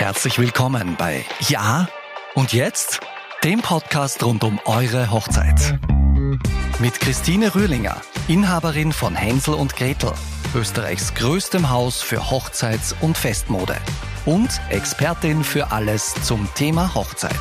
Herzlich willkommen bei Ja und jetzt, dem Podcast rund um eure Hochzeit. Mit Christine Rühlinger, Inhaberin von Hänsel und Gretel, Österreichs größtem Haus für Hochzeits- und Festmode und Expertin für alles zum Thema Hochzeit.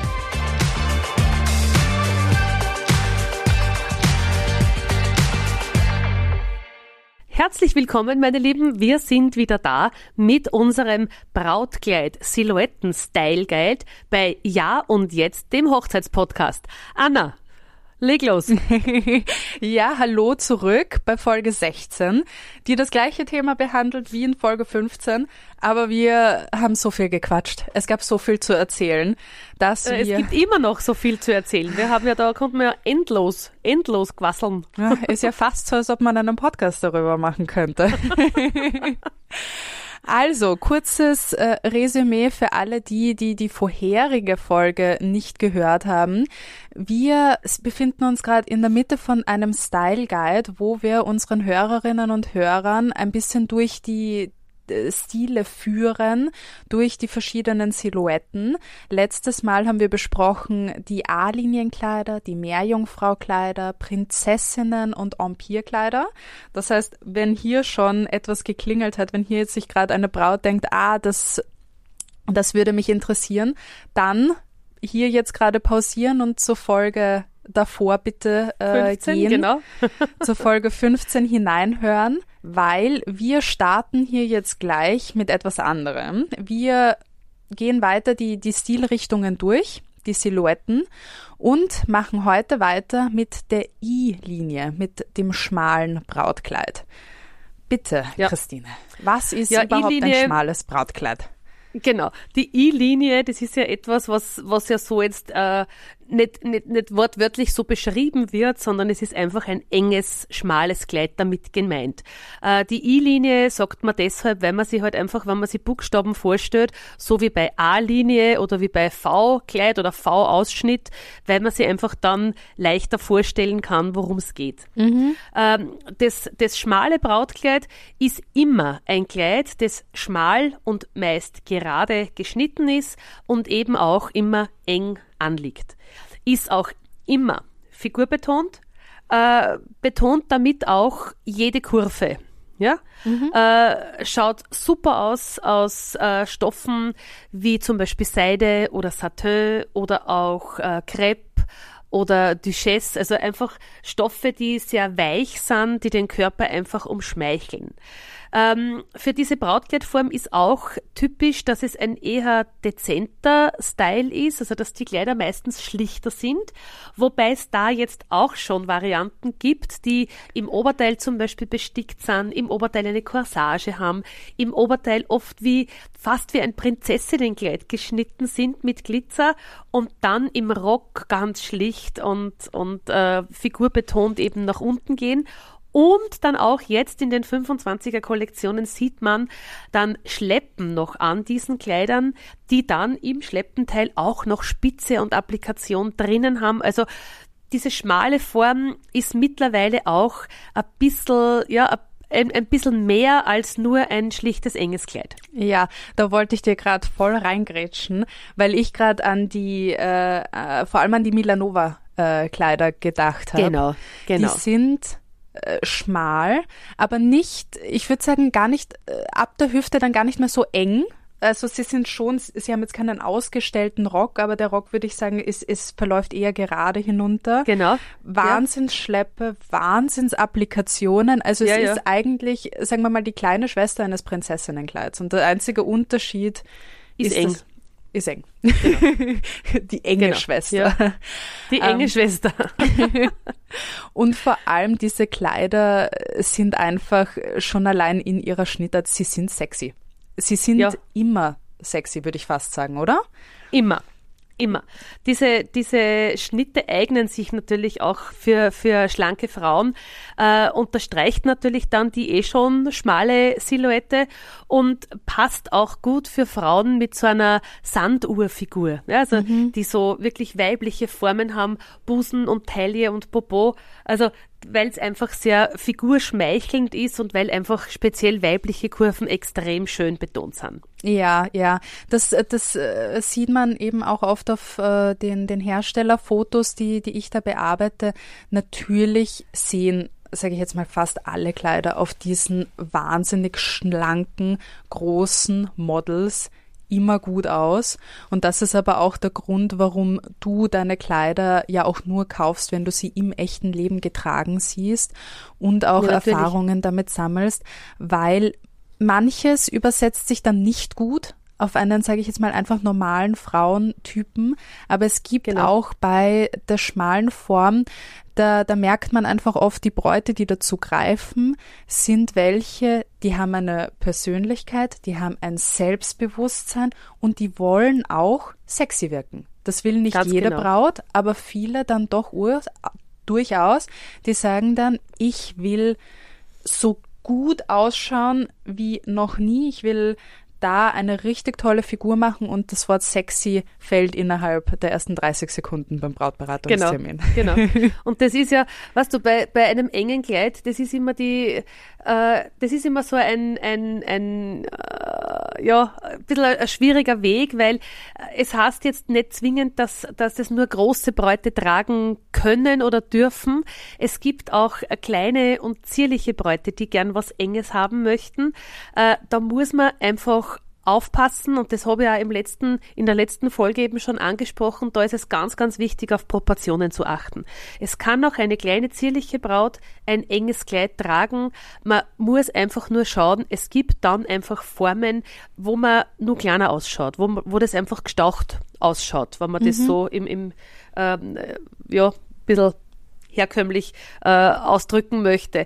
Herzlich willkommen, meine Lieben. Wir sind wieder da mit unserem Brautkleid-Silhouetten-Style-Guide bei Ja und Jetzt, dem Hochzeitspodcast. Anna, leg los. Ja, hallo zurück bei Folge 16, die das gleiche Thema behandelt wie in Folge 15, aber wir haben so viel gequatscht. Es gab so viel zu erzählen, dass Es gibt immer noch so viel zu erzählen. Wir haben ja da, konnten wir ja endlos quasseln. Ja, ist ja fast so, als ob man einen Podcast darüber machen könnte. Also, kurzes Resümee für alle, die vorherige Folge nicht gehört haben. Wir befinden uns gerade in der Mitte von einem Style Guide, wo wir unseren Hörerinnen und Hörern ein bisschen durch die Stile führen, durch die verschiedenen Silhouetten. Letztes Mal haben wir besprochen die A-Linienkleider, die Meerjungfraukleider, Prinzessinnen und Empire-Kleider. Das heißt, wenn hier schon etwas geklingelt hat, wenn hier jetzt sich gerade eine Braut denkt, das würde mich interessieren, dann hier jetzt gerade pausieren und zur Folge davor bitte 15, gehen, genau. zur Folge 15 hineinhören, weil wir starten hier jetzt gleich mit etwas anderem. Wir gehen weiter die Stilrichtungen durch, die Silhouetten, und machen heute weiter mit der I-Linie, mit dem schmalen Brautkleid. Bitte, ja. Christine, was ist überhaupt ein schmales Brautkleid? Genau, die I-Linie, das ist ja etwas, was ja so jetzt nicht wortwörtlich so beschrieben wird, sondern es ist einfach ein enges, schmales Kleid damit gemeint. Die I-Linie sagt man deshalb, weil man sie halt einfach, wenn man sie Buchstaben vorstellt, so wie bei A-Linie oder wie bei V-Kleid oder V-Ausschnitt, weil man sie einfach dann leichter vorstellen kann, worum es geht. Mhm. Das schmale Brautkleid ist immer ein Kleid, das schmal und meist gerade geschnitten ist und eben auch immer eng anliegt. Ist auch immer figurbetont, betont damit auch jede Kurve. Ja? Mhm. Schaut super aus Stoffen wie zum Beispiel Seide oder Satin oder auch Crêpe oder Duchesse, also einfach Stoffe, die sehr weich sind, die den Körper einfach umschmeicheln. Für diese Brautkleidform ist auch typisch, dass es ein eher dezenter Style ist, also dass die Kleider meistens schlichter sind, wobei es da jetzt auch schon Varianten gibt, die im Oberteil zum Beispiel bestickt sind, im Oberteil eine Corsage haben, im Oberteil oft fast wie ein Prinzessinnenkleid geschnitten sind mit Glitzer und dann im Rock ganz schlicht und figurbetont eben nach unten gehen. Und dann auch jetzt in den 25er-Kollektionen sieht man dann Schleppen noch an diesen Kleidern, die dann im Schleppenteil auch noch Spitze und Applikation drinnen haben. Also diese schmale Form ist mittlerweile auch ein bisschen mehr als nur ein schlichtes, enges Kleid. Ja, da wollte ich dir gerade voll reingrätschen, weil ich gerade an vor allem an die Milanova-Kleider gedacht habe. Genau. Die sind schmal, aber nicht, ich würde sagen, gar nicht ab der Hüfte dann gar nicht mehr so eng. Also sie haben jetzt keinen ausgestellten Rock, aber der Rock, würde ich sagen, es verläuft eher gerade hinunter. Genau. Wahnsinnsschleppe, Wahnsinnsapplikationen. Also es ist eigentlich, sagen wir mal, die kleine Schwester eines Prinzessinnenkleids. Und der einzige Unterschied ist eng. Ist eng. Genau. Die enge Schwester. Ja. Die enge Schwester. Und vor allem diese Kleider sind einfach schon allein in ihrer Schnittart, sie sind sexy. Sie sind immer sexy, würde ich fast sagen, oder? Immer. Diese Schnitte eignen sich natürlich auch für schlanke Frauen, unterstreicht natürlich dann die schon schmale Silhouette und passt auch gut für Frauen mit so einer Sanduhrfigur, ja, also die so wirklich weibliche Formen haben, Busen und Taille und Popo, also weil es einfach sehr figurschmeichelnd ist und weil einfach speziell weibliche Kurven extrem schön betont sind. Ja, ja, das sieht man eben auch oft auf den Herstellerfotos, die ich da bearbeite. Natürlich sehen, sage ich jetzt mal, fast alle Kleider auf diesen wahnsinnig schlanken, großen Models immer gut aus. Und das ist aber auch der Grund, warum du deine Kleider ja auch nur kaufst, wenn du sie im echten Leben getragen siehst und auch Erfahrungen damit sammelst, weil manches übersetzt sich dann nicht gut auf einen, sage ich jetzt mal, einfach normalen Frauentypen. Aber es gibt auch bei der schmalen Form, da merkt man einfach oft, die Bräute, die dazu greifen, sind welche, die haben eine Persönlichkeit, die haben ein Selbstbewusstsein und die wollen auch sexy wirken. Das will nicht jede Braut, aber viele dann doch durchaus, die sagen dann, ich will so gut ausschauen wie noch nie, ich will da eine richtig tolle Figur machen und das Wort sexy fällt innerhalb der ersten 30 Sekunden beim Brautberatungstermin. Genau. Und das ist ja, weißt du, bei einem engen Kleid, das ist immer so ein bisschen ein schwieriger Weg, weil es heißt jetzt nicht zwingend, dass das nur große Bräute tragen können oder dürfen. Es gibt auch kleine und zierliche Bräute, die gern was Enges haben möchten. Da muss man einfach aufpassen, und das habe ich auch in der letzten Folge eben schon angesprochen, da ist es ganz, ganz wichtig, auf Proportionen zu achten. Es kann auch eine kleine zierliche Braut ein enges Kleid tragen, man muss einfach nur schauen, es gibt dann einfach Formen, wo man nur kleiner ausschaut, wo das einfach gestaucht ausschaut, wenn man das so im bisschen herkömmlich ausdrücken möchte.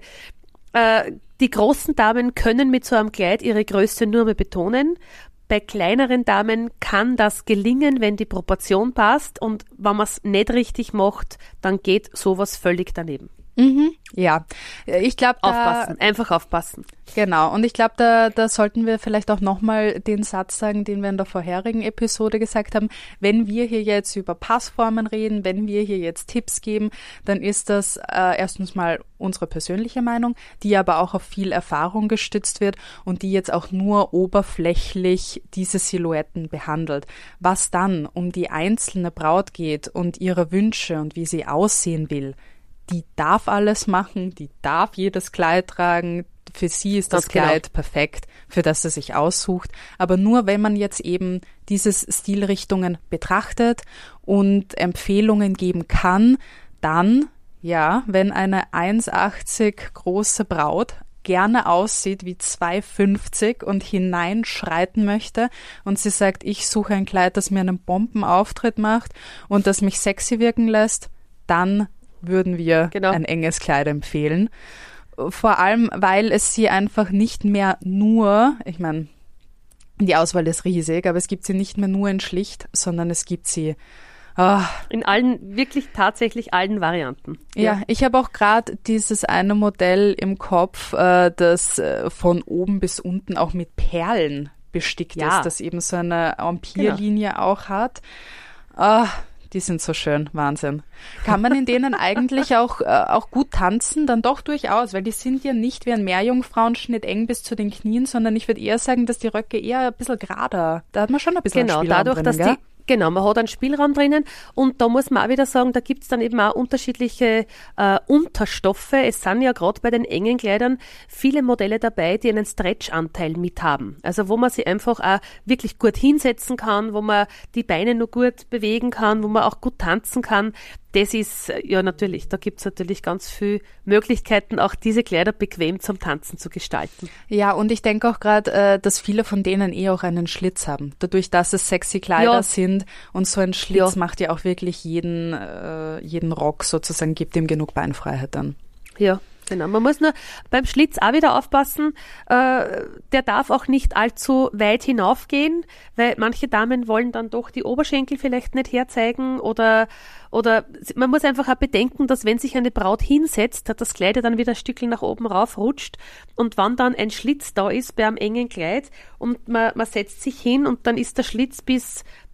Die großen Damen können mit so einem Kleid ihre Größe nur mehr betonen. Bei kleineren Damen kann das gelingen, wenn die Proportion passt, und wenn man es nicht richtig macht, dann geht sowas völlig daneben. Ja, ich glaube, einfach aufpassen. Genau, und ich glaube, da sollten wir vielleicht auch nochmal den Satz sagen, den wir in der vorherigen Episode gesagt haben. Wenn wir hier jetzt über Passformen reden, wenn wir hier jetzt Tipps geben, dann ist das erstens mal unsere persönliche Meinung, die aber auch auf viel Erfahrung gestützt wird und die jetzt auch nur oberflächlich diese Silhouetten behandelt. Was dann um die einzelne Braut geht und ihre Wünsche und wie sie aussehen will, die darf alles machen, die darf jedes Kleid tragen. Für sie ist das Kleid perfekt, für das sie sich aussucht. Aber nur wenn man jetzt eben diese Stilrichtungen betrachtet und Empfehlungen geben kann, dann, ja, wenn eine 1,80 große Braut gerne aussieht wie 2,50 und hineinschreiten möchte und sie sagt, ich suche ein Kleid, das mir einen Bombenauftritt macht und das mich sexy wirken lässt, dann würden wir ein enges Kleid empfehlen. Vor allem, weil es sie einfach nicht mehr nur, ich meine, die Auswahl ist riesig, aber es gibt sie nicht mehr nur in schlicht, sondern es gibt sie in allen, wirklich tatsächlich allen Varianten. Ja, ich habe auch gerade dieses eine Modell im Kopf, das von oben bis unten auch mit Perlen bestickt ist, das eben so eine Empire-Linie auch hat. Die sind so schön, Wahnsinn. Kann man in denen eigentlich auch gut tanzen? Dann doch durchaus, weil die sind ja nicht wie ein Meerjungfrauenschnitt eng bis zu den Knien, sondern ich würde eher sagen, dass die Röcke eher ein bisschen gerader, da hat man schon ein bisschen Spielraum dadurch, drinnen, dass man hat einen Spielraum drinnen, und da muss man auch wieder sagen, da gibt's dann eben auch unterschiedliche Unterstoffe. Es sind ja gerade bei den engen Kleidern viele Modelle dabei, die einen Stretch-Anteil mit haben. Also wo man sich einfach auch wirklich gut hinsetzen kann, wo man die Beine nur gut bewegen kann, wo man auch gut tanzen kann. Das ist, ja natürlich, da gibt's natürlich ganz viele Möglichkeiten, auch diese Kleider bequem zum Tanzen zu gestalten. Ja, und ich denke auch gerade, dass viele von denen auch einen Schlitz haben. Dadurch, dass es sexy Kleider sind, und so ein Schlitz macht ja auch wirklich jeden Rock sozusagen, gibt ihm genug Beinfreiheit dann. Ja. Genau, man muss nur beim Schlitz auch wieder aufpassen, der darf auch nicht allzu weit hinaufgehen, weil manche Damen wollen dann doch die Oberschenkel vielleicht nicht herzeigen oder man muss einfach auch bedenken, dass wenn sich eine Braut hinsetzt, hat das Kleid ja dann wieder ein Stückchen nach oben rauf rutscht, und wenn dann ein Schlitz da ist bei einem engen Kleid und man setzt sich hin und dann ist der Schlitz bis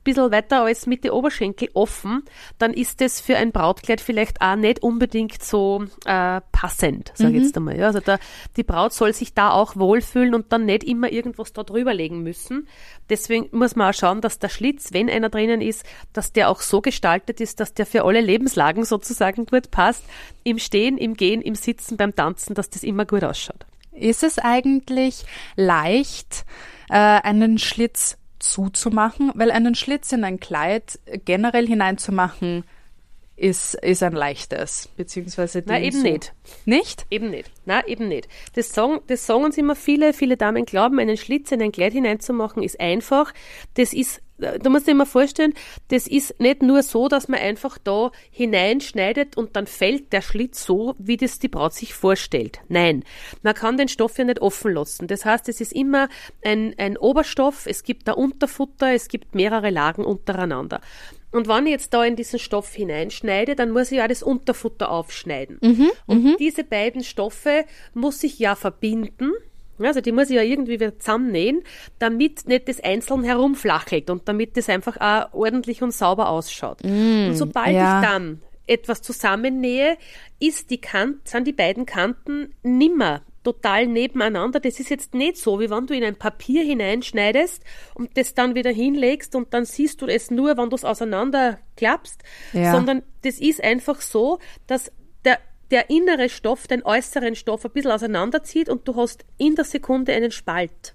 bisschen weiter als Mitte Oberschenkel offen, dann ist das für ein Brautkleid vielleicht auch nicht unbedingt so passend, sage ich jetzt einmal. Ja, also die Braut soll sich da auch wohlfühlen und dann nicht immer irgendwas da drüber legen müssen. Deswegen muss man auch schauen, dass der Schlitz, wenn einer drinnen ist, dass der auch so gestaltet ist, dass der für alle Lebenslagen sozusagen gut passt. Im Stehen, im Gehen, im Sitzen, beim Tanzen, dass das immer gut ausschaut. Ist es eigentlich leicht, einen Schlitz zuzumachen? Weil einen Schlitz in ein Kleid generell hineinzumachen, ist ein leichtes, beziehungsweise Nein, eben nicht. Nicht? Eben nicht. Nein, eben nicht. Das sagen uns immer viele Damen glauben, einen Schlitz in ein Kleid hineinzumachen ist einfach. Das ist, du musst dir immer vorstellen, das ist nicht nur so, dass man einfach da hineinschneidet und dann fällt der Schlitz so, wie das die Braut sich vorstellt. Nein, man kann den Stoff ja nicht offen lassen. Das heißt, es ist immer ein Oberstoff, es gibt da Unterfutter, es gibt mehrere Lagen untereinander. Und wenn ich jetzt da in diesen Stoff hineinschneide, dann muss ich ja das Unterfutter aufschneiden. Und diese beiden Stoffe muss ich ja verbinden. Also die muss ich ja irgendwie wieder zusammennähen, damit nicht das einzeln herumflachelt und damit das einfach auch ordentlich und sauber ausschaut. Und sobald ich dann etwas zusammennähe, sind die beiden Kanten nimmer total nebeneinander. Das ist jetzt nicht so, wie wenn du in ein Papier hineinschneidest und das dann wieder hinlegst und dann siehst du es nur, wenn du es auseinanderklappst, sondern das ist einfach so, dass der innere Stoff den äußeren Stoff ein bisschen auseinanderzieht und du hast in der Sekunde einen Spalt.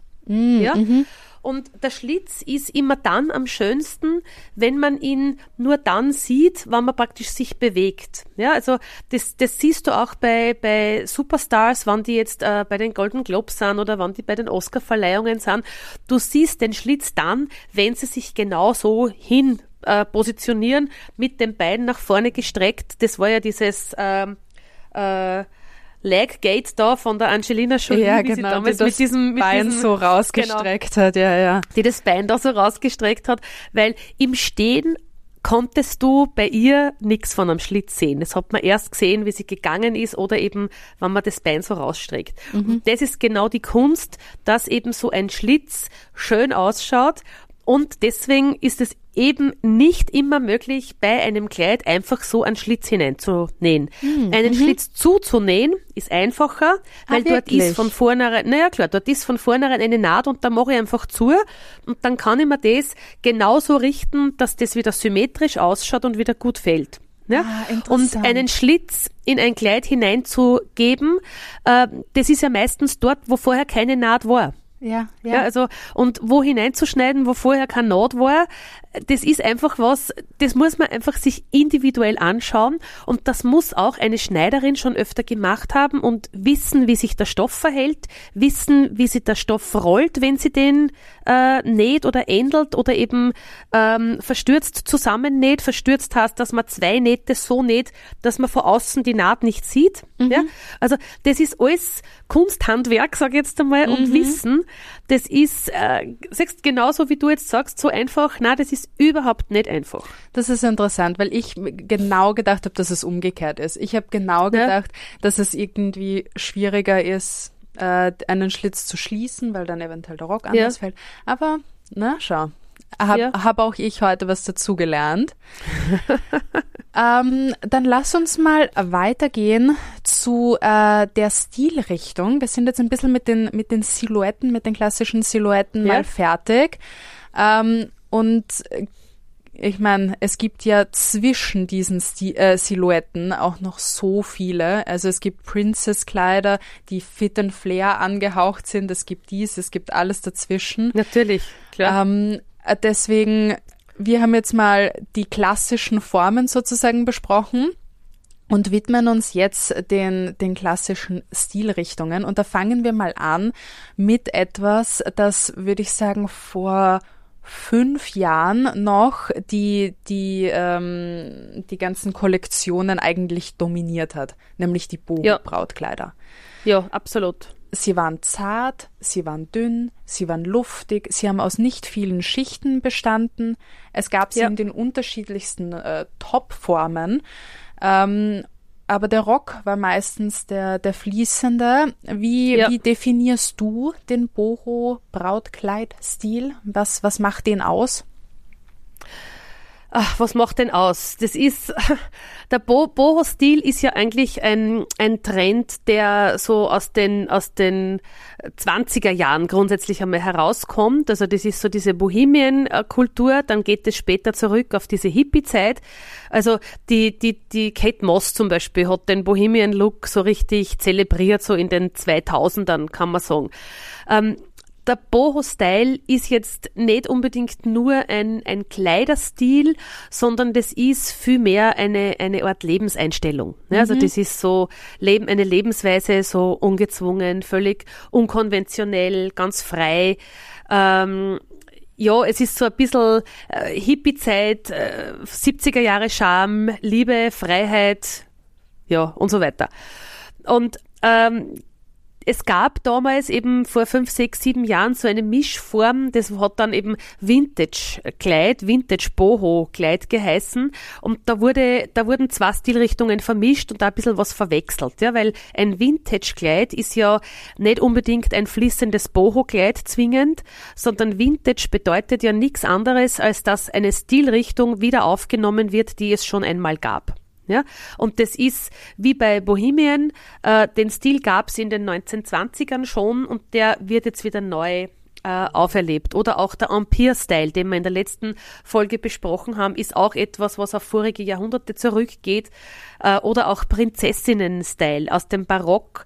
Und der Schlitz ist immer dann am schönsten, wenn man ihn nur dann sieht, wenn man praktisch sich bewegt. Ja, also das siehst du auch bei Superstars, wenn die jetzt bei den Golden Globes sind oder wenn die bei den Oscar-Verleihungen sind. Du siehst den Schlitz dann, wenn sie sich genau so hin positionieren, mit den Beinen nach vorne gestreckt. Das war ja dieses Leggate da von der Angelina Jolie, wie sie damals die das Bein so rausgestreckt hat, die das Bein da so rausgestreckt hat, weil im Stehen konntest du bei ihr nichts von einem Schlitz sehen. Das hat man erst gesehen, wie sie gegangen ist oder eben, wenn man das Bein so rausstreckt. Und das ist genau die Kunst, dass eben so ein Schlitz schön ausschaut und deswegen ist es eben nicht immer möglich, bei einem Kleid einfach so einen Schlitz hineinzunähen. Einen Schlitz zuzunähen ist einfacher, weil dort ist von vornherein, dort ist von vornherein eine Naht und da mache ich einfach zu und dann kann ich mir das genauso richten, dass das wieder symmetrisch ausschaut und wieder gut fällt. Ja? Und einen Schlitz in ein Kleid hineinzugeben, das ist ja meistens dort, wo vorher keine Naht war. Ja, also, und wo hineinzuschneiden, wo vorher keine Naht war, das ist einfach was, das muss man einfach sich individuell anschauen und das muss auch eine Schneiderin schon öfter gemacht haben und wissen, wie sich der Stoff verhält, wissen, wie sich der Stoff rollt, wenn sie den näht oder ändelt oder eben verstürzt zusammennäht. Verstürzt heißt, dass man zwei Nähte so näht, dass man von außen die Naht nicht sieht. Ja? Also das ist alles Kunsthandwerk, sage ich jetzt einmal, und Wissen. Das ist, sagst genauso wie du jetzt sagst, so einfach. Nein, das ist überhaupt nicht einfach. Das ist interessant, weil ich genau gedacht habe, dass es umgekehrt ist. Ich habe genau gedacht, dass es irgendwie schwieriger ist, einen Schlitz zu schließen, weil dann eventuell der Rock anders fällt. Aber, na, schau. Hab auch ich heute was dazugelernt. Dann lass uns mal weitergehen zu der Stilrichtung. Wir sind jetzt ein bisschen mit den Silhouetten, mit den klassischen Silhouetten mal fertig. Und ich meine, es gibt ja zwischen diesen Silhouetten auch noch so viele. Also es gibt Princess-Kleider, die Fit and Flair angehaucht sind. Es gibt es gibt alles dazwischen. Natürlich, klar. Deswegen, wir haben jetzt mal die klassischen Formen sozusagen besprochen und widmen uns jetzt den klassischen Stilrichtungen. Und da fangen wir mal an mit etwas, das, würde ich sagen, vor 5 Jahren noch die ganzen Kollektionen eigentlich dominiert hat, nämlich die Boho-Brautkleider. Ja, absolut. Sie waren zart, sie waren dünn, sie waren luftig, sie haben aus nicht vielen Schichten bestanden. Es gab sie in den unterschiedlichsten Topformen. Aber der Rock war meistens der fließende. Wie definierst du den Boho-Brautkleid-Stil? Was macht den aus? Was macht denn aus? Der Boho-Stil ist ja eigentlich ein Trend, der so aus den 20er Jahren grundsätzlich einmal herauskommt. Also das ist so diese Bohemian-Kultur, dann geht es später zurück auf diese Hippie-Zeit. Also die Kate Moss zum Beispiel hat den Bohemian-Look so richtig zelebriert, so in den 2000ern, kann man sagen. Der Boho-Style ist jetzt nicht unbedingt nur ein Kleiderstil, sondern das ist vielmehr eine Art Lebenseinstellung. Ja, also das ist so eine Lebensweise, so ungezwungen, völlig unkonventionell, ganz frei. Ja, es ist so ein bisschen Hippie-Zeit, 70er Jahre Charme, Liebe, Freiheit, ja, und so weiter. Und es gab damals eben vor 5, 6, 7 Jahren so eine Mischform, das hat dann eben Vintage-Kleid, Vintage-Boho-Kleid geheißen, und da wurden 2 Stilrichtungen vermischt und da ein bisschen was verwechselt, ja, weil ein Vintage-Kleid ist ja nicht unbedingt ein fließendes Boho-Kleid zwingend, sondern Vintage bedeutet ja nichts anderes, als dass eine Stilrichtung wieder aufgenommen wird, die es schon einmal gab. Ja, und das ist wie bei Bohemian, den Stil gab es in den 1920ern schon und der wird jetzt wieder neu auferlebt. Oder auch der Empire-Style, den wir in der letzten Folge besprochen haben, ist auch etwas, was auf vorige Jahrhunderte zurückgeht. Oder auch Prinzessinnen-Style aus dem Barock,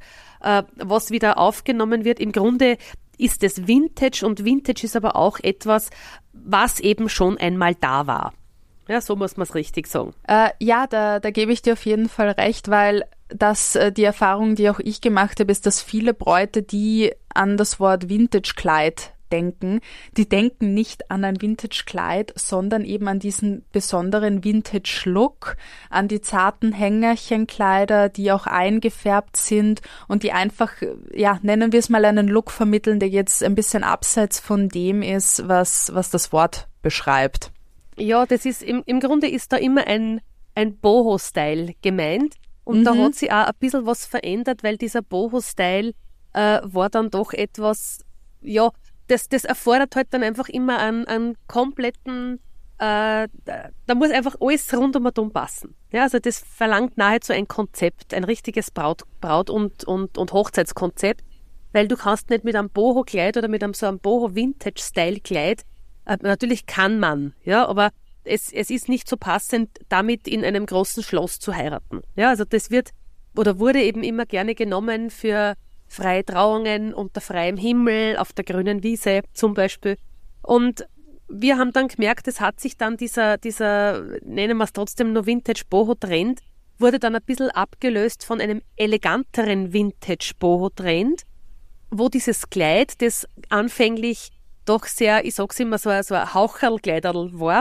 was wieder aufgenommen wird. Im Grunde ist es Vintage, und Vintage ist aber auch etwas, was eben schon einmal da war. Ja, so muss man es richtig sagen. Ja, da gebe ich dir auf jeden Fall recht, weil die Erfahrung, die auch ich gemacht habe, ist, dass viele Bräute, die an das Wort Vintage-Kleid denken, die denken nicht an ein Vintage-Kleid, sondern eben an diesen besonderen Vintage-Look, an die zarten Hängerchenkleider, die auch eingefärbt sind und die einfach, ja, nennen wir es mal, einen Look vermitteln, der jetzt ein bisschen abseits von dem ist, was das Wort beschreibt. Ja, das ist im Grunde ist da immer ein Boho-Style gemeint. Und da hat sich auch ein bisschen was verändert, weil dieser Boho-Style war dann doch etwas, ja, das erfordert halt dann einfach immer einen kompletten, da muss einfach alles rundum passen. Ja, also das verlangt nahezu ein Konzept, ein richtiges Braut- und Hochzeitskonzept, weil du kannst nicht mit einem Boho-Kleid oder mit so einem Boho-Vintage-Style-Kleid, natürlich kann man, ja, aber es ist nicht so passend, damit in einem großen Schloss zu heiraten. Ja, also das wurde eben immer gerne genommen für freie Trauungen unter freiem Himmel, auf der grünen Wiese zum Beispiel. Und wir haben dann gemerkt, es hat sich dann dieser, nennen wir es trotzdem nur Vintage-Boho-Trend, wurde dann ein bisschen abgelöst von einem eleganteren Vintage-Boho-Trend, wo dieses Kleid, das anfänglich doch sehr, ich sag's immer, so ein Haucherl-Kleiderl war,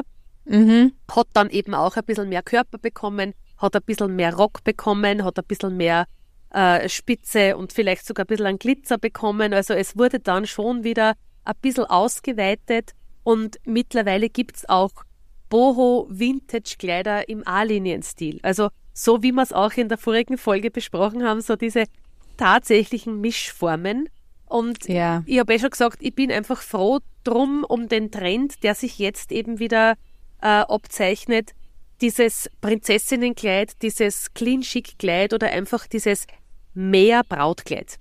hat dann eben auch ein bisschen mehr Körper bekommen, hat ein bisschen mehr Rock bekommen, hat ein bisschen mehr Spitze und vielleicht sogar ein bisschen an Glitzer bekommen. Also es wurde dann schon wieder ein bisschen ausgeweitet und mittlerweile gibt's auch Boho-Vintage-Kleider im A-Linien-Stil. Also so wie wir es auch in der vorigen Folge besprochen haben, so diese tatsächlichen Mischformen. Und ja, ich habe schon gesagt, ich bin einfach froh drum um den Trend, der sich jetzt eben wieder abzeichnet, dieses Prinzessinnenkleid, dieses Clean-Chic-Kleid oder einfach dieses Mehr-Brautkleid.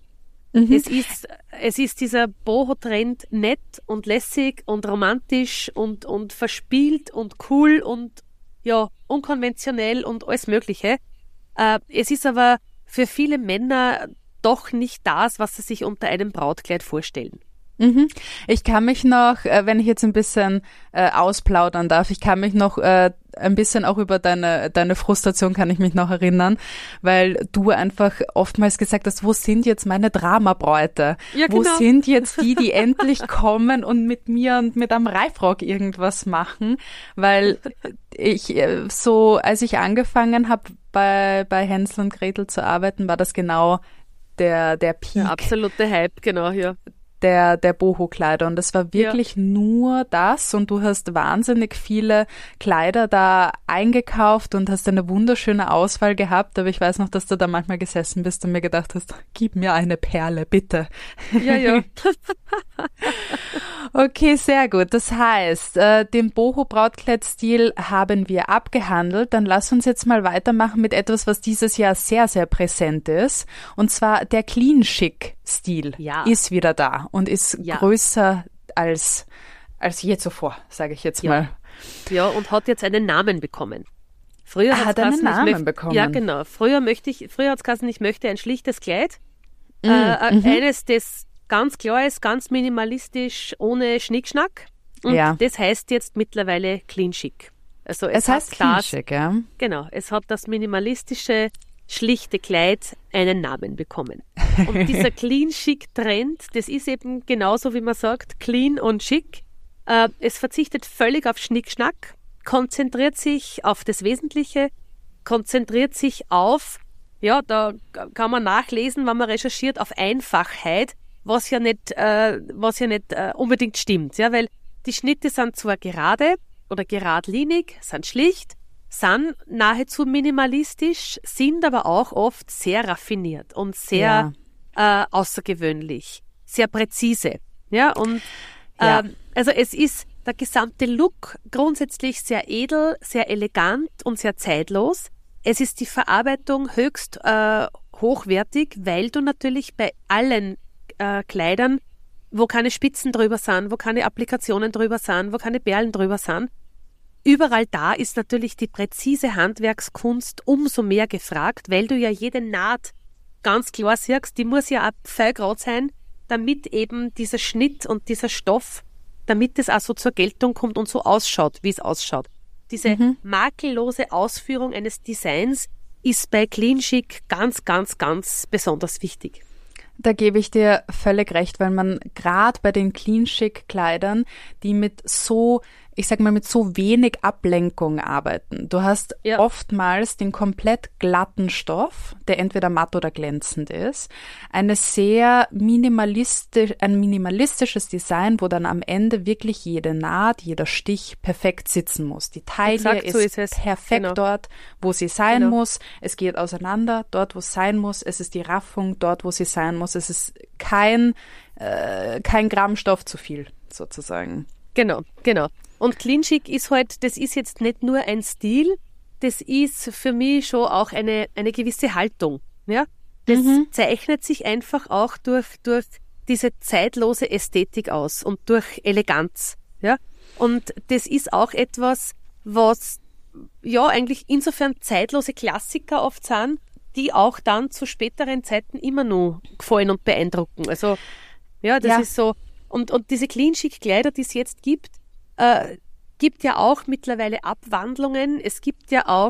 Es ist dieser Boho-Trend nett und lässig und romantisch und verspielt und cool und ja, unkonventionell und alles Mögliche. Es ist aber für viele Männer doch nicht das, was sie sich unter einem Brautkleid vorstellen. Ich kann mich noch, wenn ich jetzt ein bisschen ausplaudern darf, ich kann mich noch ein bisschen auch über deine Frustration kann ich mich noch erinnern, weil du einfach oftmals gesagt hast, wo sind jetzt meine Dramabräute? Ja, wo genau. sind jetzt die endlich kommen und mit mir und mit einem Reifrock irgendwas machen? Weil ich als ich angefangen habe bei Hänsel und Gretel zu arbeiten, war das genau der Peak. Der absolute Hype, genau, ja. Der Boho-Kleider und das war wirklich nur das und du hast wahnsinnig viele Kleider da eingekauft und hast eine wunderschöne Auswahl gehabt, aber ich weiß noch, dass du da manchmal gesessen bist und mir gedacht hast, gib mir eine Perle, bitte. Ja, ja. Okay, sehr gut. Das heißt, den Boho-Brautkleidstil haben wir abgehandelt. Dann lass uns jetzt mal weitermachen mit etwas, was dieses Jahr sehr, sehr präsent ist. Und zwar der Clean-Chic-Stil ist wieder da und ist größer als je zuvor, sage ich jetzt mal. Ja, und hat jetzt einen Namen bekommen. Früher hat einen Namen bekommen. Ja, genau. Früher hat es geheißen, ich möchte ein schlichtes Kleid. Eines, das ganz klar ist, ganz minimalistisch, ohne Schnickschnack. Und das heißt jetzt mittlerweile Clean Chic. Also es heißt Clean Chic, ja? Genau, es hat das minimalistische, schlichte Kleid einen Namen bekommen. Und dieser Clean Chic Trend, das ist eben genauso, wie man sagt, clean und chic. Es verzichtet völlig auf Schnickschnack, konzentriert sich auf das Wesentliche, konzentriert sich auf, da kann man nachlesen, wenn man recherchiert, auf Einfachheit, was ja nicht unbedingt stimmt, ja, weil die Schnitte sind zwar gerade oder geradlinig, sind schlicht, sind nahezu minimalistisch, sind aber auch oft sehr raffiniert und sehr außergewöhnlich, sehr präzise, ja, und also es ist der gesamte Look grundsätzlich sehr edel, sehr elegant und sehr zeitlos. Es ist die Verarbeitung höchst hochwertig, weil du natürlich bei allen Kleidern, wo keine Spitzen drüber sind, wo keine Applikationen drüber sind, wo keine Perlen drüber sind, überall da ist natürlich die präzise Handwerkskunst umso mehr gefragt, weil du ja jede Naht ganz klar siehst, die muss ja auch feilgrad sein, damit eben dieser Schnitt und dieser Stoff, damit es auch so zur Geltung kommt und so ausschaut, wie es ausschaut. Diese makellose Ausführung eines Designs ist bei Clean Chic ganz, ganz, ganz besonders wichtig. Da gebe ich dir völlig recht, weil man gerade bei den Clean Chic Kleidern, die mit so wenig Ablenkung arbeiten. Du hast oftmals den komplett glatten Stoff, der entweder matt oder glänzend ist, ein minimalistisches Design, wo dann am Ende wirklich jede Naht, jeder Stich perfekt sitzen muss. Die Taille ist perfekt dort, wo sie sein muss. Es geht auseinander dort, wo es sein muss. Es ist die Raffung dort, wo sie sein muss. Es ist kein Gramm Stoff zu viel, sozusagen. Genau. Und Clean Chic ist das ist jetzt nicht nur ein Stil, das ist für mich schon auch eine gewisse Haltung. Ja? Das zeichnet sich einfach auch durch diese zeitlose Ästhetik aus und durch Eleganz. Ja? Und das ist auch etwas, was eigentlich insofern zeitlose Klassiker oft sind, die auch dann zu späteren Zeiten immer noch gefallen und beeindrucken. Also das ist so. Und diese Clean Chic Kleider, die es jetzt gibt ja auch mittlerweile Abwandlungen. Es gibt ja auch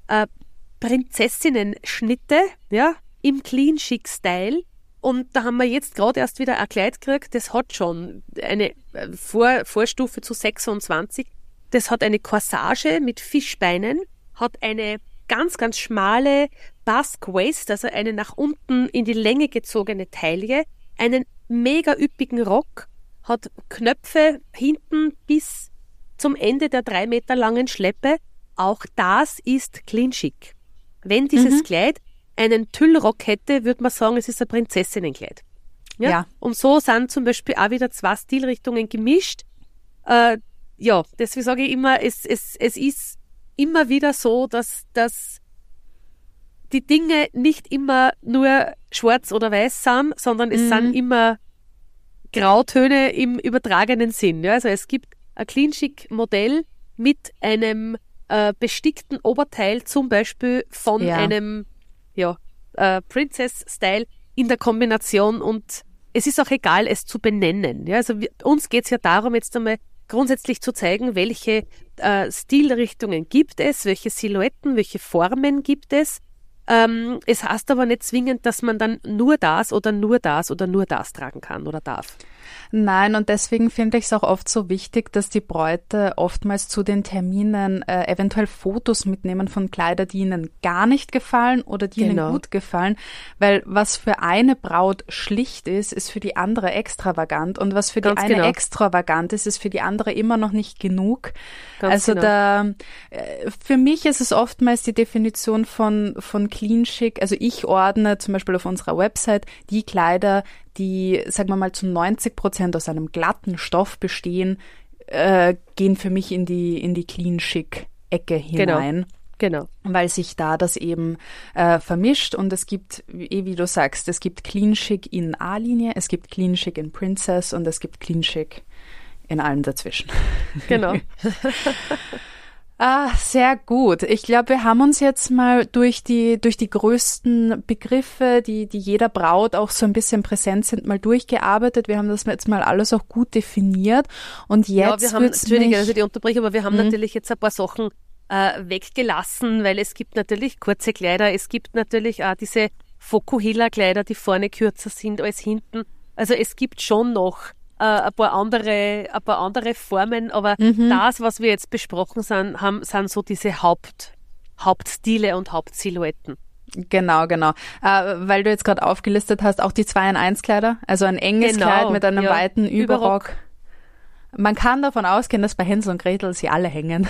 Prinzessinnen-Schnitte, im Clean Chic Style. Und da haben wir jetzt gerade erst wieder ein Kleid gekriegt, das hat schon eine Vorstufe zu 26. Das hat eine Corsage mit Fischbeinen, hat eine ganz, ganz schmale Basque Waist, also eine nach unten in die Länge gezogene Taille, einen mega üppigen Rock, hat Knöpfe hinten bis zum Ende der 3 Meter langen Schleppe. Auch das ist Clean Chic. Wenn dieses Kleid einen Tüllrock hätte, würde man sagen, es ist ein Prinzessinnenkleid. Ja. Und so sind zum Beispiel auch wieder 2 Stilrichtungen gemischt. Deswegen sage ich immer, es ist immer wieder so, dass die Dinge nicht immer nur schwarz oder weiß sind, sondern es sind immer Grautöne im übertragenen Sinn. Ja? Also es gibt ein Clean Chic Modell mit einem bestickten Oberteil, zum Beispiel von einem Princess-Style in der Kombination, und es ist auch egal, es zu benennen. Ja? Also uns geht es ja darum, jetzt einmal grundsätzlich zu zeigen, welche Stilrichtungen gibt es, welche Silhouetten, welche Formen gibt es. Es heißt aber nicht zwingend, dass man dann nur das oder nur das oder nur das tragen kann oder darf. Nein, und deswegen finde ich es auch oft so wichtig, dass die Bräute oftmals zu den Terminen eventuell Fotos mitnehmen von Kleidern, die ihnen gar nicht gefallen oder die ihnen gut gefallen, weil was für eine Braut schlicht ist, ist für die andere extravagant, und was für die eine extravagant ist, ist für die andere immer noch nicht genug. Für mich ist es oftmals die Definition von Clean Chic, also ich ordne zum Beispiel auf unserer Website die Kleider, die, sagen wir mal, zu 90% aus einem glatten Stoff bestehen, gehen für mich in die Clean Chic Ecke hinein. Genau. Weil sich da das eben vermischt und es gibt, wie du sagst, es gibt Clean Chic in A-Linie, es gibt Clean Chic in Princess und es gibt Clean Chic in allem dazwischen. Genau. Sehr gut. Ich glaube, wir haben uns jetzt mal durch die größten Begriffe, die jeder Braut auch so ein bisschen präsent sind, mal durchgearbeitet. Wir haben das jetzt mal alles auch gut definiert. Und jetzt wir haben, Entschuldige, dass ich die unterbreche, aber wir haben natürlich jetzt ein paar Sachen weggelassen, weil es gibt natürlich kurze Kleider, es gibt natürlich auch diese Fokuhila-Kleider, die vorne kürzer sind als hinten. Also es gibt schon noch ein paar andere Formen, aber das, was wir jetzt besprochen sind so diese Hauptstile und Hauptsilhouetten. Genau. Weil du jetzt gerade aufgelistet hast, auch die 2-in-1-Kleider, also ein enges Kleid mit einem weiten Überrock. Man kann davon ausgehen, dass bei Hänsel und Gretel sie alle hängen.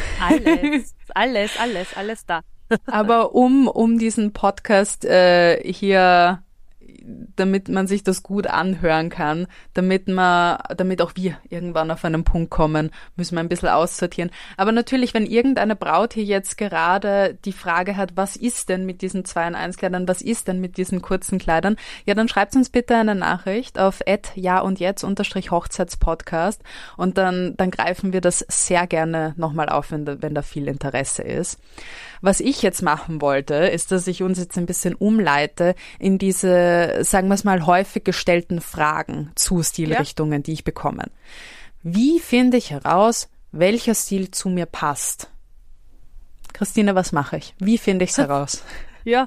Alles da. Aber um diesen Podcast hier, damit man sich das gut anhören kann, damit auch wir irgendwann auf einen Punkt kommen, müssen wir ein bisschen aussortieren. Aber natürlich, wenn irgendeine Braut hier jetzt gerade die Frage hat, was ist denn mit diesen 2-in-1-Kleidern, was ist denn mit diesen kurzen Kleidern, ja, dann schreibt uns bitte eine Nachricht auf @jaundjetzt_Hochzeitspodcast und dann greifen wir das sehr gerne nochmal auf, wenn da viel Interesse ist. Was ich jetzt machen wollte, ist, dass ich uns jetzt ein bisschen umleite in diese, sagen wir es mal, häufig gestellten Fragen zu Stilrichtungen, die ich bekomme. Wie finde ich heraus, welcher Stil zu mir passt? Christine, was mache ich? Wie finde ich es heraus? Ja,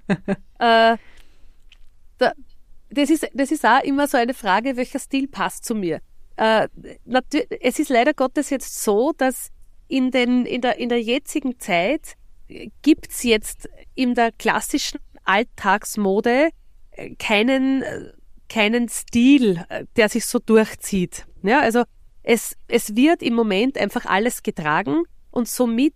das ist auch immer so eine Frage, welcher Stil passt zu mir. Es ist leider Gottes jetzt so, dass in der jetzigen Zeit gibt's jetzt in der klassischen Alltagsmode keinen Stil, der sich so durchzieht. Ja, also es wird im Moment einfach alles getragen und somit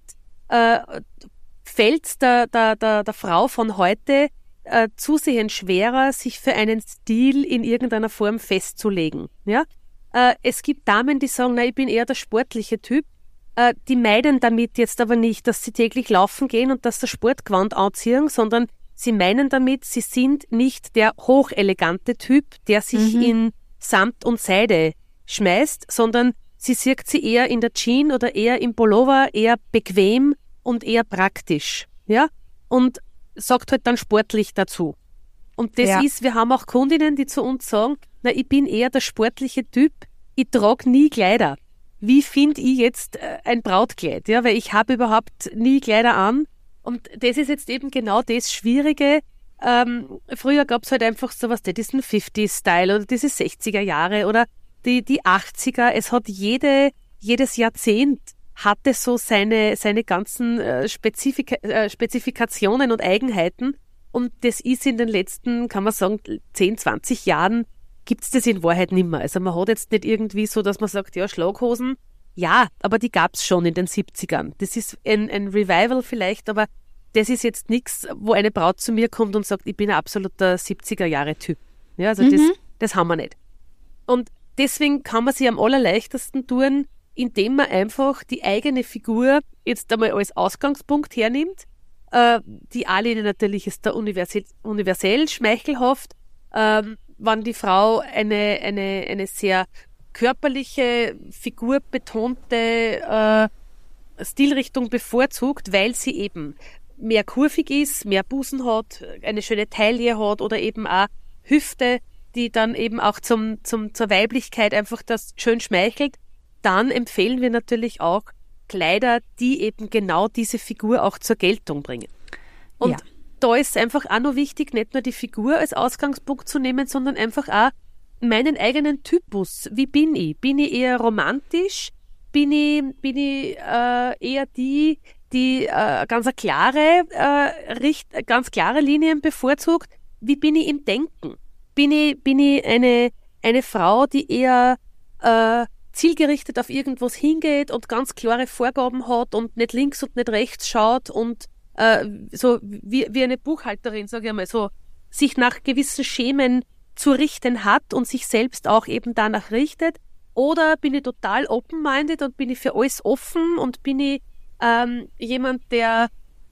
fällt der Frau von heute zusehends schwerer, sich für einen Stil in irgendeiner Form festzulegen. Ja, es gibt Damen, die sagen, ich bin eher der sportliche Typ. Die meiden damit jetzt aber nicht, dass sie täglich laufen gehen und dass sie Sportgewand anziehen, sondern sie meinen damit, sie sind nicht der hochelegante Typ, der sich in Samt und Seide schmeißt, sondern sie sieht sie eher in der Jeans oder eher im Pullover, eher bequem und eher praktisch. Ja? Und sagt halt dann sportlich dazu. Und das ist, wir haben auch Kundinnen, die zu uns sagen, ich bin eher der sportliche Typ, ich trage nie Kleider. Wie finde ich jetzt ein Brautkleid? Ja, weil ich habe überhaupt nie Kleider an. Und das ist jetzt eben genau das Schwierige. Früher gab es halt einfach sowas, diesen 50s-Style oder diese 60er Jahre oder die 80er. Es hat jedes Jahrzehnt hatte so seine ganzen Spezifikationen und Eigenheiten. Und das ist in den letzten, kann man sagen, 10, 20 Jahren gibt's das in Wahrheit nicht mehr. Also man hat jetzt nicht irgendwie so, dass man sagt, ja, Schlaghosen, ja, aber die gab's schon in den 70ern. Das ist ein Revival vielleicht, aber das ist jetzt nichts, wo eine Braut zu mir kommt und sagt, ich bin ein absoluter 70er-Jahre-Typ. Ja, also das haben wir nicht. Und deswegen kann man sie am allerleichtesten tun, indem man einfach die eigene Figur jetzt einmal als Ausgangspunkt hernimmt. Die A-Linie natürlich ist da universell schmeichelhaft. Wenn die Frau eine sehr körperliche, figurbetonte Stilrichtung bevorzugt, weil sie eben mehr kurvig ist, mehr Busen hat, eine schöne Taille hat oder eben auch Hüfte, die dann eben auch zur Weiblichkeit einfach das schön schmeichelt, dann empfehlen wir natürlich auch Kleider, die eben genau diese Figur auch zur Geltung bringen. Und da ist einfach auch noch wichtig, nicht nur die Figur als Ausgangspunkt zu nehmen, sondern einfach auch meinen eigenen Typus. Wie bin ich? Bin ich eher romantisch? Bin ich eher die ganz klare Linien bevorzugt? Wie bin ich im Denken? Bin ich eine Frau, die eher zielgerichtet auf irgendwas hingeht und ganz klare Vorgaben hat und nicht links und nicht rechts schaut und so wie eine Buchhalterin, sage ich mal, so sich nach gewissen Schemen zu richten hat und sich selbst auch eben danach richtet? Oder bin ich total open-minded und bin ich für alles offen und bin ich jemand, der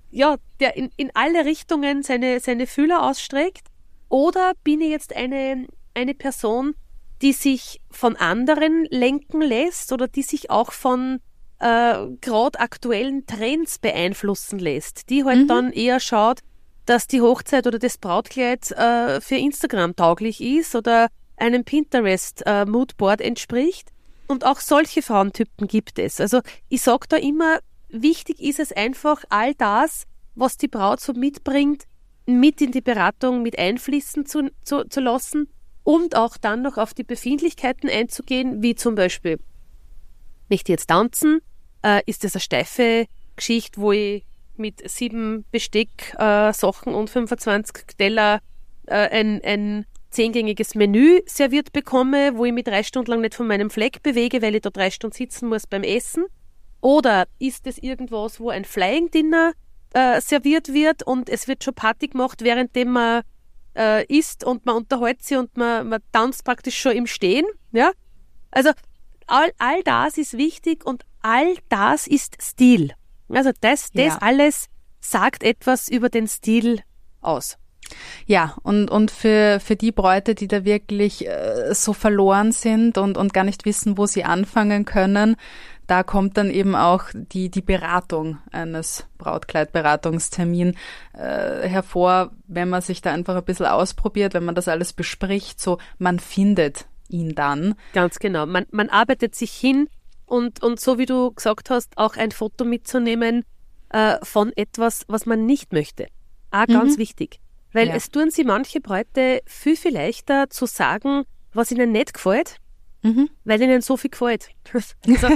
in alle Richtungen seine Fühler ausstreckt? Oder bin ich jetzt eine Person, die sich von anderen lenken lässt oder die sich auch von gerade aktuellen Trends beeinflussen lässt, die halt dann eher schaut, dass die Hochzeit oder das Brautkleid für Instagram tauglich ist oder einem Pinterest-Moodboard entspricht. Und auch solche Frauentypen gibt es. Also ich sage da immer, wichtig ist es einfach, all das, was die Braut so mitbringt, mit in die Beratung mit einfließen zu lassen und auch dann noch auf die Befindlichkeiten einzugehen, wie zum Beispiel, möchte ich jetzt tanzen? Ist das eine steife Geschichte, wo ich mit 7 Besteck, Sachen und 25 Teller ein 10-gängiges Menü serviert bekomme, wo ich mich 3 Stunden lang nicht von meinem Fleck bewege, weil ich da 3 Stunden sitzen muss beim Essen? Oder ist es irgendwas, wo ein Flying Dinner serviert wird und es wird schon Party gemacht, währenddem man isst und man unterhält sich und man tanzt praktisch schon im Stehen? Ja? Also all das ist wichtig und all das ist Stil. Also das alles sagt etwas über den Stil aus. Ja, und für die Bräute, die da wirklich so verloren sind und gar nicht wissen, wo sie anfangen können, da kommt dann eben auch die Beratung eines Brautkleidberatungstermin hervor, wenn man sich da einfach ein bisschen ausprobiert, wenn man das alles bespricht, so man findet ihn dann. Ganz genau. Man arbeitet sich hin und so wie du gesagt hast, auch ein Foto mitzunehmen von etwas, was man nicht möchte. Auch ganz wichtig. Weil es tun sie manche Bräute viel leichter zu sagen, was ihnen nicht gefällt, weil ihnen so viel gefällt. Also,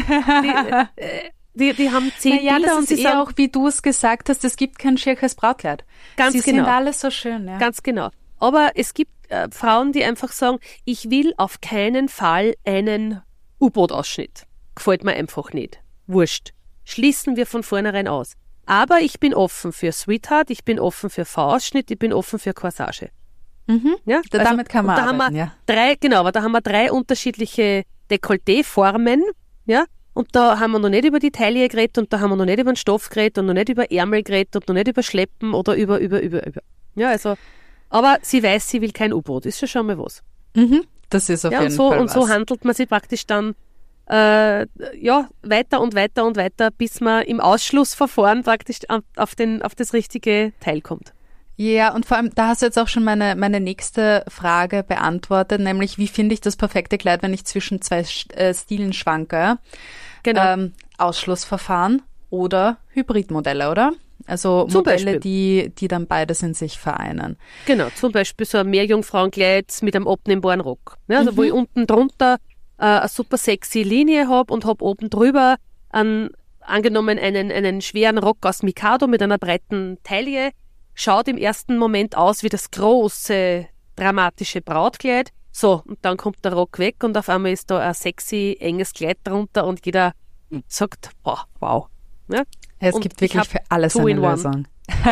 die haben 10 Bilder das und sie auch, wie du es gesagt hast, es gibt kein schirches Brautkleid. Ganz sie genau. sind alle so schön. Ja. Ganz genau. Aber es gibt Frauen, die einfach sagen, ich will auf keinen Fall einen U-Boot-Ausschnitt. Gefällt mir einfach nicht. Wurscht. Schließen wir von vornherein aus. Aber ich bin offen für Sweetheart, ich bin offen für V-Ausschnitt, ich bin offen für Corsage. Ja? Damit kann man da arbeiten, haben wir aber da haben wir 3 unterschiedliche Dekolleté-Formen, ja, und da haben wir noch nicht über die Taille geredet und da haben wir noch nicht über den Stoff geredet und noch nicht über Ärmel geredet und noch nicht über Schleppen oder über. Ja, also, aber sie weiß, sie will kein U-Boot, ist schon mal was. Das ist auf jeden Fall was. Und so handelt man sie praktisch dann weiter und weiter und weiter, bis man im Ausschlussverfahren praktisch auf das richtige Teil kommt. Ja, und vor allem, da hast du jetzt auch schon meine nächste Frage beantwortet, nämlich, wie finde ich das perfekte Kleid, wenn ich zwischen 2 Stilen schwanke? Genau. Ausschlussverfahren oder Hybridmodelle, oder? Also Zum Modelle, Beispiel. die dann beides in sich vereinen. Genau, zum Beispiel so ein Meerjungfrauenkleid mit einem abnehmbaren Rock. Ja, also wo ich unten drunter eine super sexy Linie habe und habe oben drüber angenommen einen schweren Rock aus Mikado mit einer breiten Taille. Schaut im ersten Moment aus wie das große, dramatische Brautkleid. So, und dann kommt der Rock weg und auf einmal ist da ein sexy, enges Kleid drunter und jeder sagt, boah, wow. Ja? Es gibt wirklich für alles eine Lösung.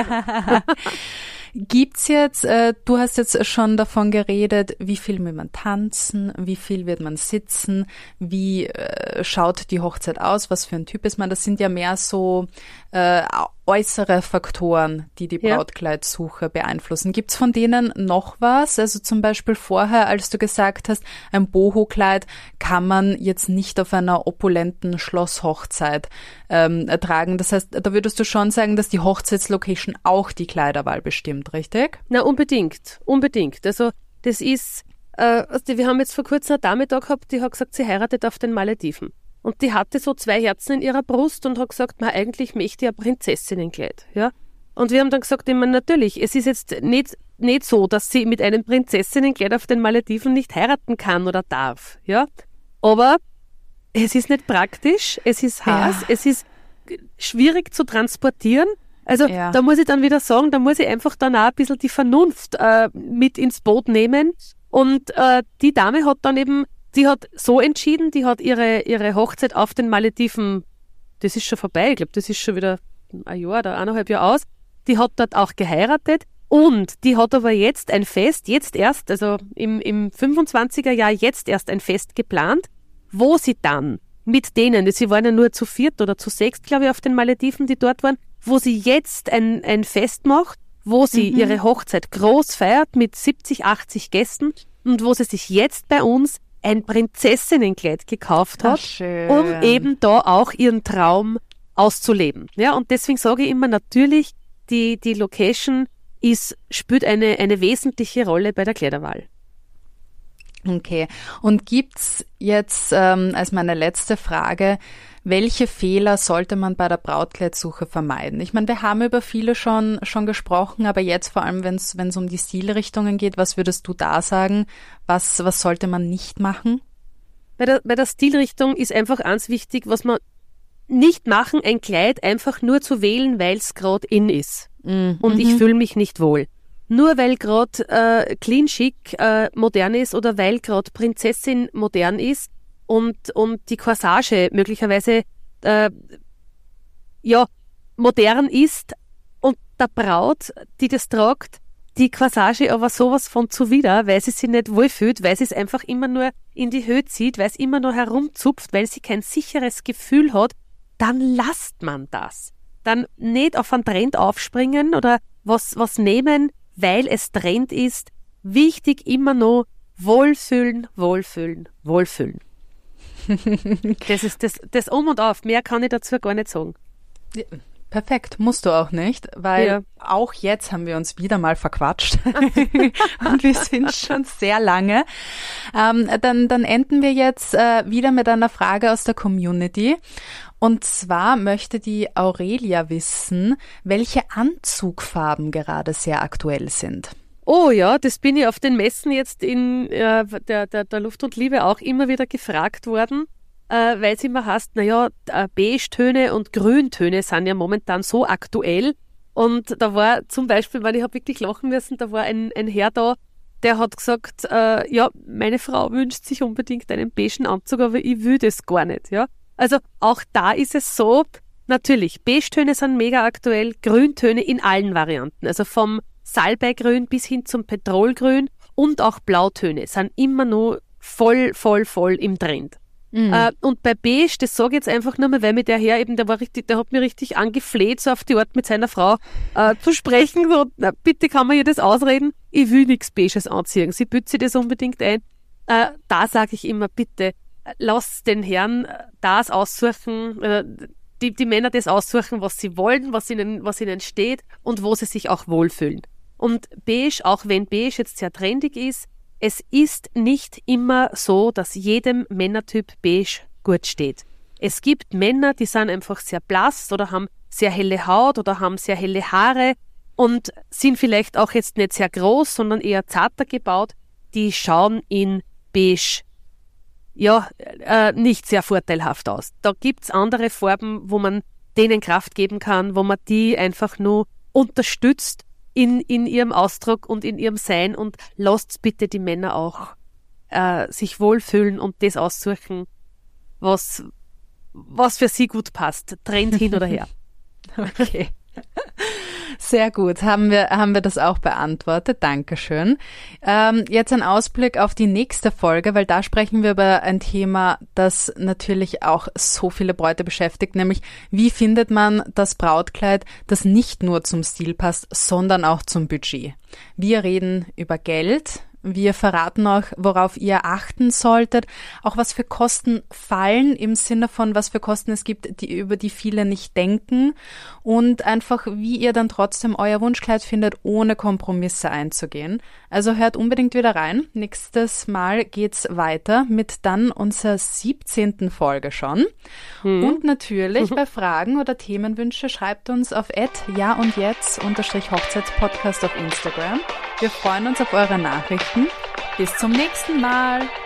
Gibt's jetzt, du hast jetzt schon davon geredet, wie viel will man tanzen, wie viel wird man sitzen, wie schaut die Hochzeit aus, was für ein Typ ist man? Das sind ja mehr so äußere Faktoren, die Brautkleidsuche beeinflussen. Gibt's von denen noch was? Also zum Beispiel vorher, als du gesagt hast, ein Boho-Kleid kann man jetzt nicht auf einer opulenten Schlosshochzeit tragen. Das heißt, da würdest du schon sagen, dass die Hochzeitslocation auch die Kleiderwahl bestimmt, richtig? Na, unbedingt. Also das ist, wir haben jetzt vor kurzem eine Dame da gehabt, die hat gesagt, sie heiratet auf den Malediven. Und die hatte so 2 Herzen in ihrer Brust und hat gesagt, eigentlich möchte ich ein Prinzessinnenkleid. Ja? Und wir haben dann gesagt, immer natürlich, es ist jetzt nicht so, dass sie mit einem Prinzessinnenkleid auf den Malediven nicht heiraten kann oder darf. Ja? Aber es ist nicht praktisch, es ist heiß, es ist schwierig zu transportieren. Also da muss ich dann wieder sagen, da muss ich einfach dann auch ein bisschen die Vernunft mit ins Boot nehmen. Und die Dame hat dann eben, die hat so entschieden, die hat ihre Hochzeit auf den Malediven, das ist schon vorbei, ich glaube, das ist schon wieder ein Jahr oder 1,5 Jahre aus, die hat dort auch geheiratet Und die hat aber jetzt ein Fest, jetzt erst, also im 25er Jahr jetzt erst ein Fest geplant, wo sie dann mit denen, sie waren ja nur zu 4 oder zu 6, glaube ich, auf den Malediven, die dort waren, wo sie jetzt ein Fest macht, wo sie ihre Hochzeit groß feiert mit 70, 80 Gästen und wo sie sich jetzt bei uns ein Prinzessinnenkleid gekauft hat, um eben da auch ihren Traum auszuleben. Ja, und deswegen sage ich immer natürlich, die Location spielt eine wesentliche Rolle bei der Kleiderwahl. Okay. Und gibt's jetzt als meine letzte Frage, welche Fehler sollte man bei der Brautkleidsuche vermeiden? Ich meine, wir haben über viele schon gesprochen, aber jetzt vor allem, wenn es um die Stilrichtungen geht, was würdest du da sagen? Was sollte man nicht machen? Bei der Stilrichtung ist einfach eins wichtig, was man nicht machen, ein Kleid einfach nur zu wählen, weil es gerade in ist. Und ich fühle mich nicht wohl. Nur weil gerade clean chic modern ist oder weil gerade Prinzessin modern ist und die Corsage möglicherweise modern ist und der Braut, die das tragt, die Corsage aber sowas von zuwider, weil sie sich nicht wohlfühlt, weil sie es einfach immer nur in die Höhe zieht, weil es immer nur herumzupft, weil sie kein sicheres Gefühl hat, dann lasst man das. Dann nicht auf einen Trend aufspringen oder was nehmen, weil es Trend ist. Wichtig immer noch wohlfühlen, wohlfühlen, wohlfühlen. Das ist das Um und Auf. Mehr kann ich dazu gar nicht sagen. Ja, perfekt, musst du auch nicht, weil auch jetzt haben wir uns wieder mal verquatscht und wir sind schon sehr lange. Dann enden wir jetzt wieder mit einer Frage aus der Community. Und zwar möchte die Aurelia wissen, welche Anzugfarben gerade sehr aktuell sind. Oh ja, das bin ich auf den Messen jetzt in der Luft und Liebe auch immer wieder gefragt worden, weil es immer heißt, Beige-Töne und Grüntöne sind ja momentan so aktuell. Und da war zum Beispiel, weil ich habe wirklich lachen müssen, da war ein Herr da, der hat gesagt, meine Frau wünscht sich unbedingt einen beigen Anzug, aber ich will das gar nicht, ja. Also auch da ist es so, natürlich, Beige-Töne sind mega aktuell, Grüntöne in allen Varianten, also vom Salbeigrün bis hin zum Petrolgrün und auch Blautöne sind immer nur voll im Trend. Und bei Beige, das sage ich jetzt einfach nur mal, weil mir der Herr eben, der hat mir richtig angefleht, so auf die Art mit seiner Frau zu sprechen, so, bitte kann man ihr das ausreden, ich will nichts Beiges anziehen, sie bützt sich das unbedingt ein. Da sage ich immer, bitte, lass den Herrn das aussuchen, die Männer das aussuchen, was sie wollen, was ihnen steht und wo sie sich auch wohlfühlen. Und Beige, auch wenn Beige jetzt sehr trendig ist, es ist nicht immer so, dass jedem Männertyp Beige gut steht. Es gibt Männer, die sind einfach sehr blass oder haben sehr helle Haut oder haben sehr helle Haare und sind vielleicht auch jetzt nicht sehr groß, sondern eher zarter gebaut. Die schauen in Beige nicht sehr vorteilhaft aus. Da gibt's andere Farben, wo man denen Kraft geben kann, wo man die einfach nur unterstützt in ihrem Ausdruck und in ihrem Sein und lasst bitte die Männer auch sich wohlfühlen und das aussuchen, was für sie gut passt. Trend hin oder her. Okay. Sehr gut, haben wir das auch beantwortet. Dankeschön. Jetzt ein Ausblick auf die nächste Folge, weil da sprechen wir über ein Thema, das natürlich auch so viele Bräute beschäftigt, nämlich wie findet man das Brautkleid, das nicht nur zum Stil passt, sondern auch zum Budget. Wir reden über Geld. Wir verraten auch, worauf ihr achten solltet, auch was für Kosten fallen im Sinne von, was für Kosten es gibt, über die viele nicht denken und einfach, wie ihr dann trotzdem euer Wunschkleid findet, ohne Kompromisse einzugehen. Also hört unbedingt wieder rein. Nächstes Mal geht's weiter mit dann unserer 17. Folge schon. Und natürlich bei Fragen oder Themenwünsche schreibt uns auf @jaundjetzt_Hochzeitspodcast auf Instagram. Wir freuen uns auf eure Nachrichten. Bis zum nächsten Mal.